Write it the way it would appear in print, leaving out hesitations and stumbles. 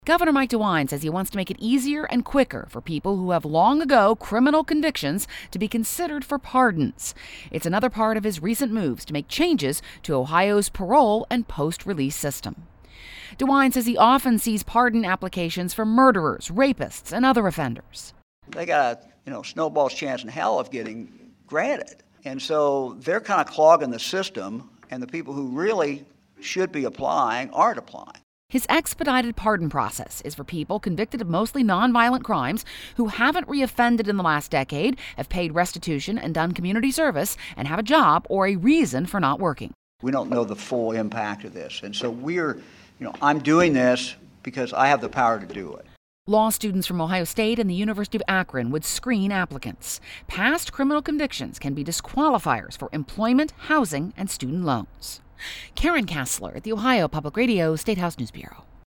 Governor Mike DeWine says he wants to make it easier and quicker for people who have long ago criminal convictions to be considered for pardons. It's another part of his recent moves to make changes to Ohio's parole and post-release system. DeWine says he often sees pardon applications for murderers, rapists, and other offenders. They got a snowball's chance in hell of getting granted. And so they're kind of clogging the system, and the people who really should be applying aren't applying. His expedited pardon process is for people convicted of mostly nonviolent crimes who haven't reoffended in the last decade, have paid restitution and done community service, and have a job or a reason for not working. We don't know the full impact of this. And so I'm doing this because I have the power to do it. Law students from Ohio State and the University of Akron would screen applicants. Past criminal convictions can be disqualifiers for employment, housing, and student loans. Karen Kassler at the Ohio Public Radio State House News Bureau.